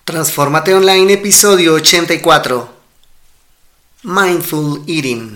Transfórmate Online, episodio 84. Mindful Eating.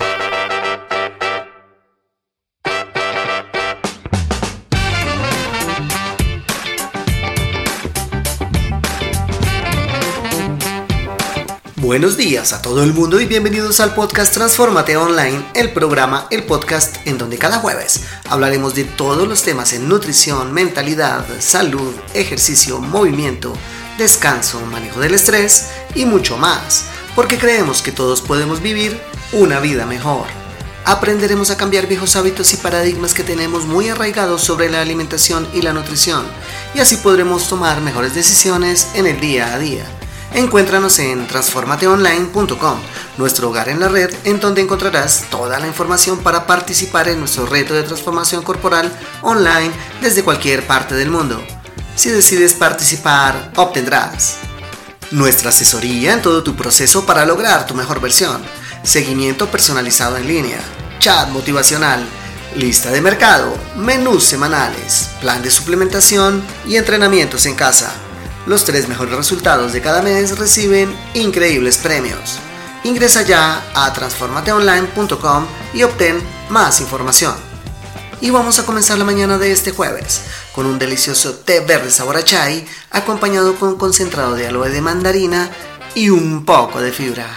Buenos días a todo el mundo y bienvenidos al podcast Transfórmate Online, el podcast en donde cada jueves hablaremos de todos los temas en nutrición, mentalidad, salud, ejercicio, movimiento, descanso, manejo del estrés y mucho más, porque creemos que todos podemos vivir una vida mejor. Aprenderemos a cambiar viejos hábitos y paradigmas que tenemos muy arraigados sobre la alimentación y la nutrición, y así podremos tomar mejores decisiones en el día a día. Encuéntranos en transformateonline.com, nuestro hogar en la red, en donde encontrarás toda la información para participar en nuestro reto de transformación corporal online desde cualquier parte del mundo. Si decides participar, obtendrás nuestra asesoría en todo tu proceso para lograr tu mejor versión, seguimiento personalizado en línea, chat motivacional, lista de mercado, menús semanales, plan de suplementación y entrenamientos en casa. Los 3 mejores resultados de cada mes reciben increíbles premios. Ingresa ya a transformateonline.com y obtén más información. Y vamos a comenzar la mañana de este jueves con un delicioso té verde sabor a chai acompañado con concentrado de aloe de mandarina y un poco de fibra.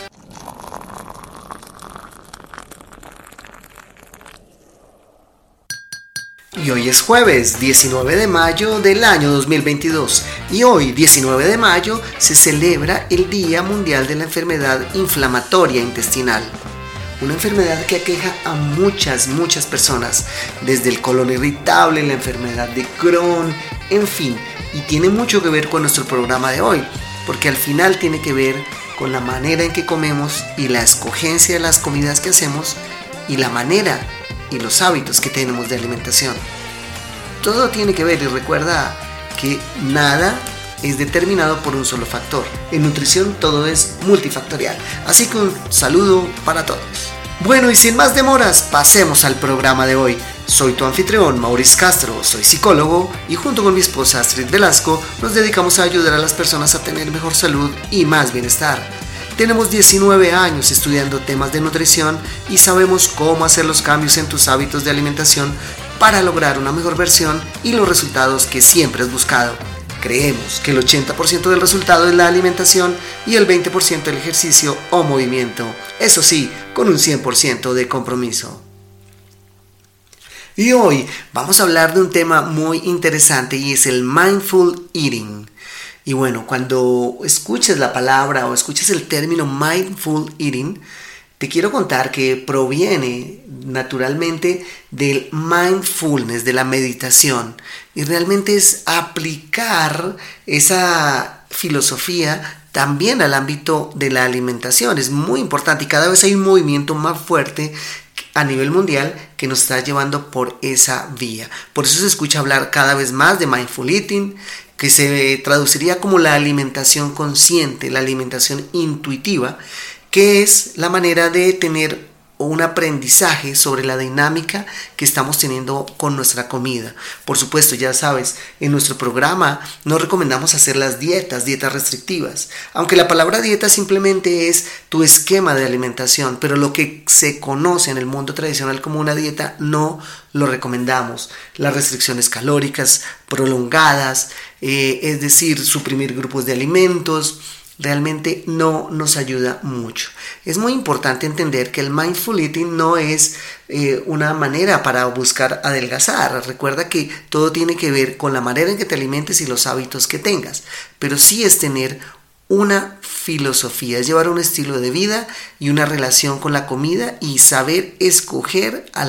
Y hoy es jueves 19 de mayo del año 2022 y hoy 19 de mayo se celebra el Día Mundial de la Enfermedad Inflamatoria Intestinal. Una enfermedad que aqueja a muchas personas, desde el colon irritable, la enfermedad de Crohn, en fin, y tiene mucho que ver con nuestro programa de hoy, porque al final tiene que ver con la manera en que comemos y la escogencia de las comidas que hacemos y la manera y los hábitos que tenemos de alimentación. Todo tiene que ver y recuerda que nada es determinado por un solo factor. En nutrición todo es multifactorial. Así que un saludo para todos. Bueno, y sin más demoras, pasemos al programa de hoy. Soy tu anfitrión, Maurice Castro, soy psicólogo y junto con mi esposa Astrid Velasco nos dedicamos a ayudar a las personas a tener mejor salud y más bienestar. Tenemos 19 años estudiando temas de nutrición y sabemos cómo hacer los cambios en tus hábitos de alimentación para lograr una mejor versión y los resultados que siempre has buscado. Creemos que el 80% del resultado es la alimentación y el 20% el ejercicio o movimiento, eso sí, con un 100% de compromiso. Y hoy vamos a hablar de un tema muy interesante y es el Mindful Eating. Y bueno, cuando escuches la palabra o escuches el término Mindful Eating, te quiero contar que proviene naturalmente del mindfulness, de la meditación. Y realmente es aplicar esa filosofía también al ámbito de la alimentación. Es muy importante y cada vez hay un movimiento más fuerte a nivel mundial que nos está llevando por esa vía. Por eso se escucha hablar cada vez más de Mindful Eating, que se traduciría como la alimentación consciente, la alimentación intuitiva, que es la manera de tener un aprendizaje sobre la dinámica que estamos teniendo con nuestra comida. Por supuesto, ya sabes, en nuestro programa no recomendamos hacer las dietas restrictivas, aunque la palabra dieta simplemente es tu esquema de alimentación, pero lo que se conoce en el mundo tradicional como una dieta no lo recomendamos. Las restricciones calóricas prolongadas, es decir, suprimir grupos de alimentos, realmente no nos ayuda mucho. Es muy importante entender que el Mindful Eating no es una manera para buscar adelgazar. Recuerda que todo tiene que ver con la manera en que te alimentes y los hábitos que tengas, pero sí es tener una filosofía, es llevar un estilo de vida y una relación con la comida y saber escoger a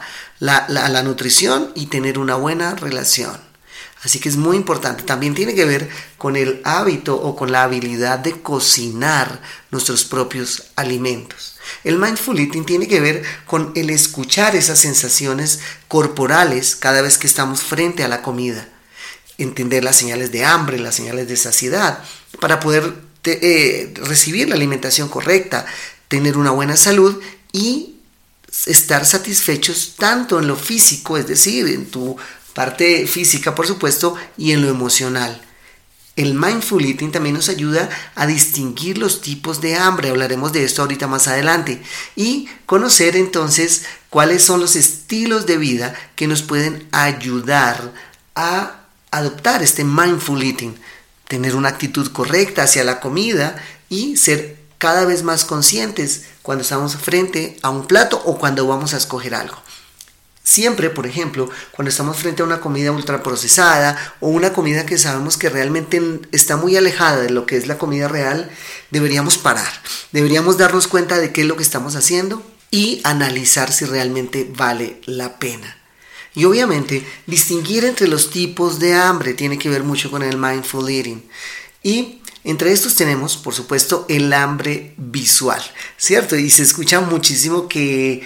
la nutrición y tener una buena relación. Así que es muy importante. También tiene que ver con el hábito o con la habilidad de cocinar nuestros propios alimentos. El Mindful Eating tiene que ver con el escuchar esas sensaciones corporales cada vez que estamos frente a la comida. Entender las señales de hambre, las señales de saciedad, para poder recibir la alimentación correcta, tener una buena salud y estar satisfechos tanto en lo físico, es decir, en tu parte física, por supuesto, y en lo emocional. El mindful eating también nos ayuda a distinguir los tipos de hambre, hablaremos de esto ahorita más adelante, y conocer entonces cuáles son los estilos de vida que nos pueden ayudar a adoptar este mindful eating, tener una actitud correcta hacia la comida y ser cada vez más conscientes cuando estamos frente a un plato o cuando vamos a escoger algo. Siempre, por ejemplo, cuando estamos frente a una comida ultraprocesada o una comida que sabemos que realmente está muy alejada de lo que es la comida real, deberíamos parar. Deberíamos darnos cuenta de qué es lo que estamos haciendo y analizar si realmente vale la pena. Y obviamente, distinguir entre los tipos de hambre tiene que ver mucho con el mindful eating. Y entre estos tenemos, por supuesto, el hambre visual, ¿cierto? Y se escucha muchísimo que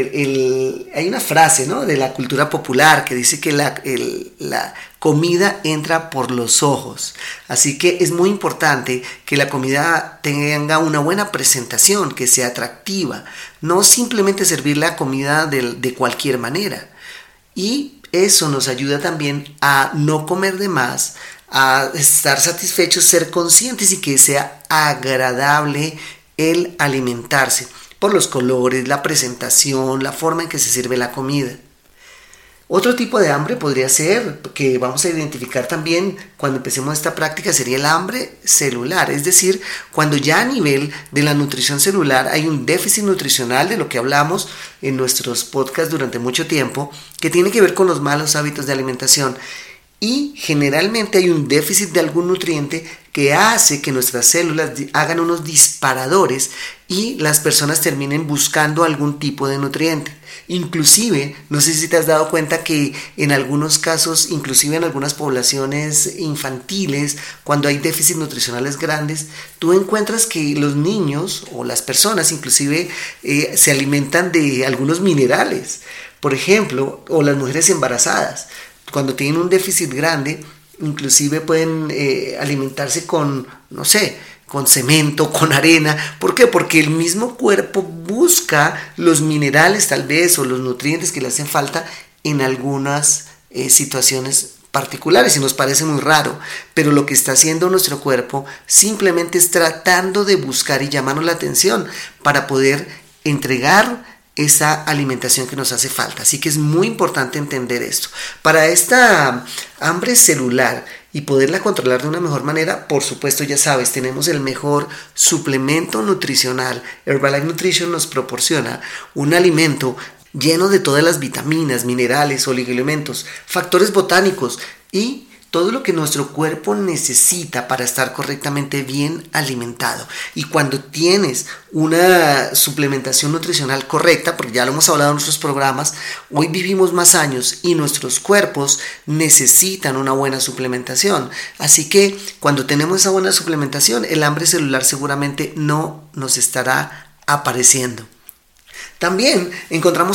hay una frase, ¿no?, de la cultura popular que dice que la comida entra por los ojos. Así que es muy importante que la comida tenga una buena presentación, que sea atractiva. No simplemente servir la comida de cualquier manera. Y eso nos ayuda también a no comer de más, a estar satisfechos, ser conscientes y que sea agradable el alimentarse por los colores, la presentación, la forma en que se sirve la comida. Otro tipo de hambre podría ser, que vamos a identificar también cuando empecemos esta práctica, sería el hambre celular, es decir, cuando ya a nivel de la nutrición celular hay un déficit nutricional, de lo que hablamos en nuestros podcasts durante mucho tiempo, que tiene que ver con los malos hábitos de alimentación. Y generalmente hay un déficit de algún nutriente que hace que nuestras células hagan unos disparadores y las personas terminen buscando algún tipo de nutriente. Inclusive, no sé si te has dado cuenta que en algunos casos, inclusive en algunas poblaciones infantiles, cuando hay déficits nutricionales grandes, tú encuentras que los niños o las personas inclusive se alimentan de algunos minerales, por ejemplo, o las mujeres embarazadas. Cuando tienen un déficit grande, inclusive pueden alimentarse con, no sé, con cemento, con arena. ¿Por qué? Porque el mismo cuerpo busca los minerales tal vez o los nutrientes que le hacen falta en algunas situaciones particulares y nos parece muy raro, pero lo que está haciendo nuestro cuerpo simplemente es tratando de buscar y llamarnos la atención para poder entregar esa alimentación que nos hace falta. Así que es muy importante entender esto. Para esta hambre celular y poderla controlar de una mejor manera, por supuesto, ya sabes, tenemos el mejor suplemento nutricional. Herbalife Nutrition nos proporciona un alimento lleno de todas las vitaminas, minerales, oligoelementos, factores botánicos y todo lo que nuestro cuerpo necesita para estar correctamente bien alimentado. Y cuando tienes una suplementación nutricional correcta, porque ya lo hemos hablado en nuestros programas, hoy vivimos más años y nuestros cuerpos necesitan una buena suplementación. Así que cuando tenemos esa buena suplementación, el hambre celular seguramente no nos estará apareciendo. También encontramos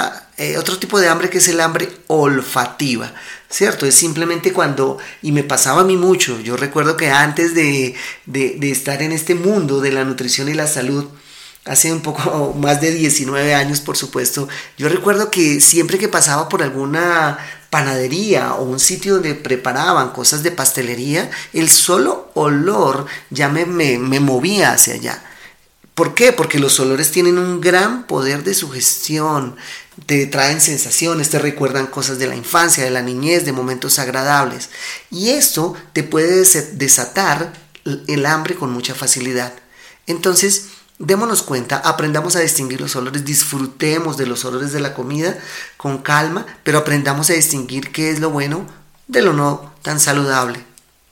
otro tipo de hambre que es el hambre olfativa, ¿cierto? Es simplemente cuando, y me pasaba a mí mucho, yo recuerdo que antes de estar en este mundo de la nutrición y la salud, hace un poco más de 19 años por supuesto, yo recuerdo que siempre que pasaba por alguna panadería o un sitio donde preparaban cosas de pastelería, el solo olor ya me movía hacia allá. ¿Por qué? Porque los olores tienen un gran poder de sugestión, te traen sensaciones, te recuerdan cosas de la infancia, de la niñez, de momentos agradables. Y esto te puede desatar el hambre con mucha facilidad. Entonces, démonos cuenta, aprendamos a distinguir los olores, disfrutemos de los olores de la comida con calma, pero aprendamos a distinguir qué es lo bueno de lo no tan saludable.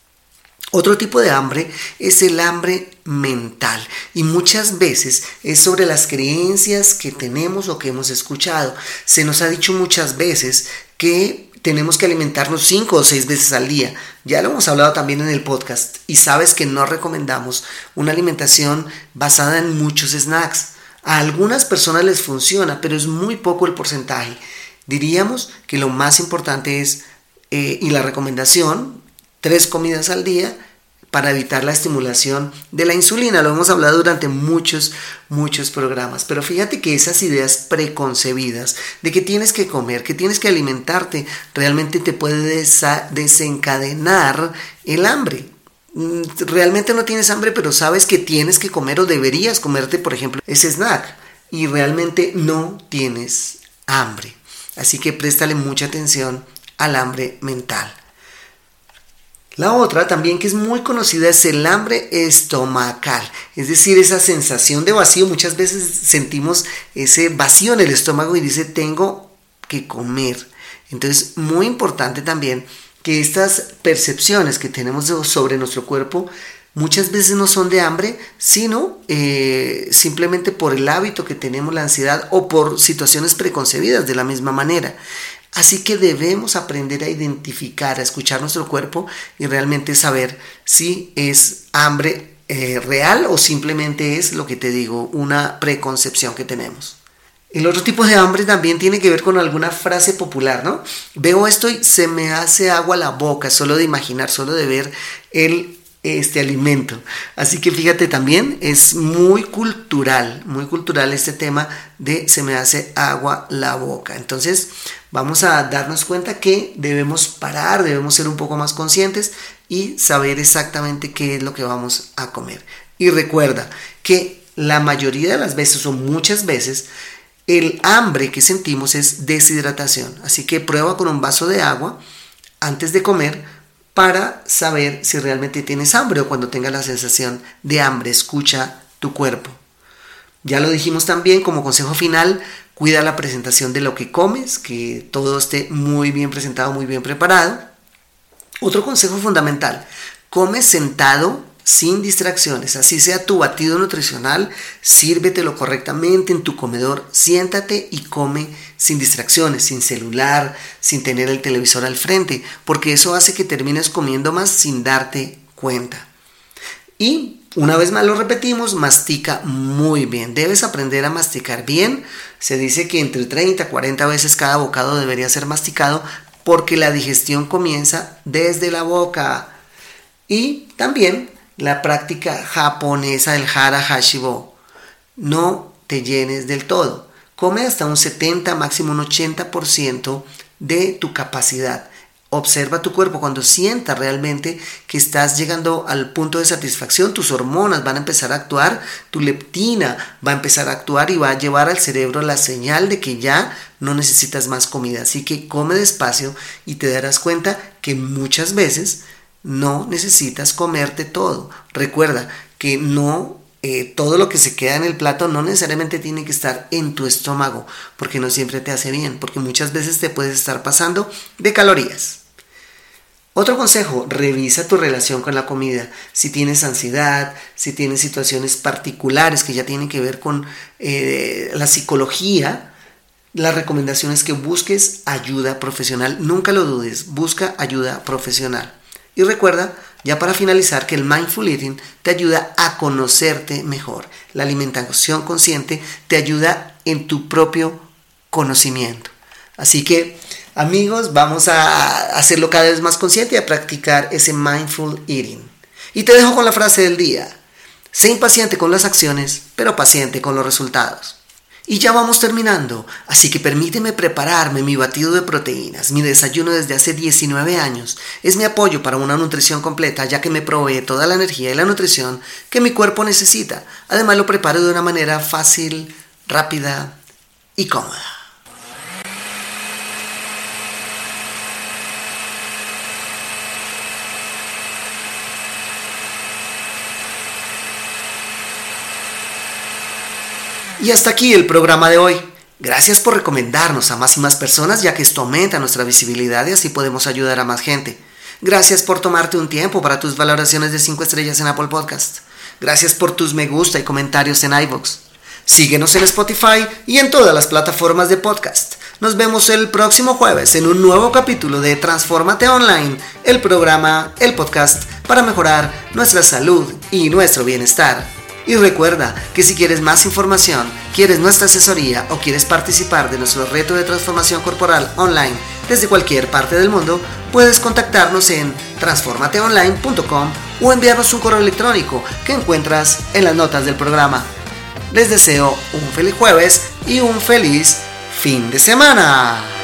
Otro tipo de hambre es el hambre mental y muchas veces es sobre las creencias que tenemos o que hemos escuchado. Se nos ha dicho muchas veces que tenemos que alimentarnos 5 o 6 veces al día. Ya lo hemos hablado también en el podcast y sabes que no recomendamos una alimentación basada en muchos snacks. A algunas personas les funciona, pero es muy poco el porcentaje. Diríamos que lo más importante es, y la recomendación, 3 comidas al día para evitar la estimulación de la insulina. Lo hemos hablado durante muchos programas. Pero fíjate que esas ideas preconcebidas de que tienes que comer, que tienes que alimentarte, realmente te puede desencadenar el hambre. realmente no tienes hambre, pero sabes que tienes que comer o deberías comerte, por ejemplo, ese snack y realmente no tienes hambre. Así que préstale mucha atención al hambre mental. La otra también que es muy conocida es el hambre estomacal, es decir, esa sensación de vacío. Muchas veces sentimos ese vacío en el estómago y dice tengo que comer. Entonces, muy importante también que estas percepciones que tenemos sobre nuestro cuerpo muchas veces no son de hambre, sino simplemente por el hábito que tenemos, la ansiedad o por situaciones preconcebidas de la misma manera. Así que debemos aprender a identificar, a escuchar nuestro cuerpo y realmente saber si es hambre real o simplemente es lo que te digo, una preconcepción que tenemos. El otro tipo de hambre también tiene que ver con alguna frase popular, ¿no? Veo esto y se me hace agua la boca, solo de imaginar, solo de ver este alimento. Así que fíjate también, es muy cultural este tema de se me hace agua la boca. Entonces vamos a darnos cuenta que debemos parar, debemos ser un poco más conscientes y saber exactamente qué es lo que vamos a comer. Y recuerda que la mayoría de las veces o muchas veces el hambre que sentimos es deshidratación. Así que prueba con un vaso de agua antes de comer para saber si realmente tienes hambre o cuando tengas la sensación de hambre. Escucha tu cuerpo. Ya lo dijimos también como consejo final, cuida la presentación de lo que comes, que todo esté muy bien presentado, muy bien preparado. Otro consejo fundamental, come sentado sin distracciones, así sea tu batido nutricional, sírvetelo correctamente en tu comedor, siéntate y come sin distracciones, sin celular, sin tener el televisor al frente, porque eso hace que termines comiendo más sin darte cuenta. Y una vez más lo repetimos, mastica muy bien, debes aprender a masticar bien. Se dice que entre 30 a 40 veces cada bocado debería ser masticado porque la digestión comienza desde la boca. Y también la práctica japonesa del hara hashibo. No te llenes del todo. Come hasta un 70, máximo un 80% de tu capacidad. Observa tu cuerpo. Cuando sientas realmente que estás llegando al punto de satisfacción, tus hormonas van a empezar a actuar, tu leptina va a empezar a actuar y va a llevar al cerebro la señal de que ya no necesitas más comida. Así que come despacio y te darás cuenta que muchas veces no necesitas comerte todo. Recuerda que todo lo que se queda en el plato no necesariamente tiene que estar en tu estómago, porque no siempre te hace bien, porque muchas veces te puedes estar pasando de calorías. Otro consejo, revisa tu relación con la comida. Si tienes ansiedad, si tienes situaciones particulares que ya tienen que ver con la psicología, la recomendación es que busques ayuda profesional. Nunca lo dudes, busca ayuda profesional. Y recuerda, ya para finalizar, que el Mindful Eating te ayuda a conocerte mejor. La alimentación consciente te ayuda en tu propio conocimiento. Así que, amigos, vamos a hacerlo cada vez más consciente y a practicar ese Mindful Eating. Y te dejo con la frase del día. Sé impaciente con las acciones, pero paciente con los resultados. Y ya vamos terminando, así que permíteme prepararme mi batido de proteínas, mi desayuno desde hace 19 años. Es mi apoyo para una nutrición completa, ya que me provee toda la energía y la nutrición que mi cuerpo necesita. Además lo preparo de una manera fácil, rápida y cómoda. Y hasta aquí el programa de hoy. Gracias por recomendarnos a más y más personas, ya que esto aumenta nuestra visibilidad y así podemos ayudar a más gente. Gracias por tomarte un tiempo para tus valoraciones de 5 estrellas en Apple Podcast. Gracias por tus me gusta y comentarios en iVoox. Síguenos en Spotify y en todas las plataformas de podcast. Nos vemos el próximo jueves en un nuevo capítulo de Transfórmate Online, el programa, el podcast para mejorar nuestra salud y nuestro bienestar. Y recuerda que si quieres más información, quieres nuestra asesoría o quieres participar de nuestro reto de transformación corporal online desde cualquier parte del mundo, puedes contactarnos en transformateonline.com o enviarnos un correo electrónico que encuentras en las notas del programa. Les deseo un feliz jueves y un feliz fin de semana.